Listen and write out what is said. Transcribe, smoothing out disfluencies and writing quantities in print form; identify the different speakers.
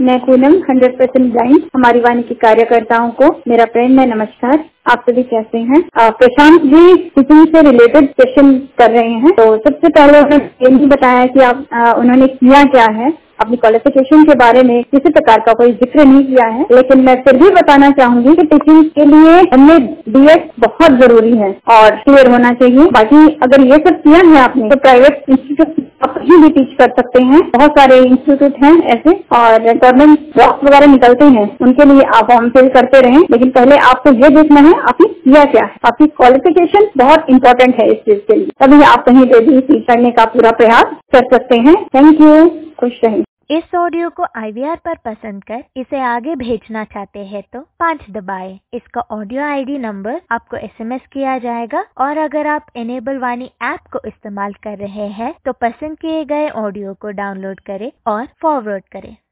Speaker 1: मैं पूनम 100% ब्लाइंड। हमारी वाणी के कार्यकर्ताओं को मेरा प्रेम में नमस्कार। आप सभी कैसे हैं? प्रशांत जी टीचिंग से रिलेटेड क्वेश्चन कर रहे हैं। तो सबसे पहले उन्होंने ये बताया कि उन्होंने किया क्या है। अपनी क्वालिफिकेशन के बारे में किसी प्रकार का कोई जिक्र नहीं किया है, लेकिन मैं फिर भी बताना चाहूंगी कि टीचिंग के लिए हमें बीएड बहुत जरूरी है और क्लियर होना चाहिए। बाकी अगर ये सब किया है आपने तो प्राइवेट इंस्टीट्यूट आप कहीं भी टीच कर सकते हैं। बहुत सारे इंस्टीट्यूट हैं ऐसे, और गवर्नमेंट जॉब वगैरह निकलते हैं, उनके लिए आप फॉर्म फिल करते रहें। लेकिन पहले आपको ये देखना है आपने किया क्या है। आपकी क्वालिफिकेशन बहुत इंपॉर्टेंट है इस चीज के लिए, तभी आप कहीं पे भी टीच करने का पूरा प्रयास कर सकते हैं। Thank you. खुश रहें।
Speaker 2: इस ऑडियो को IVR पर पसंद कर इसे आगे भेजना चाहते हैं तो 5 दबाएं। इसका ऑडियो ID नंबर आपको SMS किया जाएगा, और अगर आप इनेबल वाणी ऐप को इस्तेमाल कर रहे हैं तो पसंद किए गए ऑडियो को डाउनलोड करें और फॉरवर्ड करें।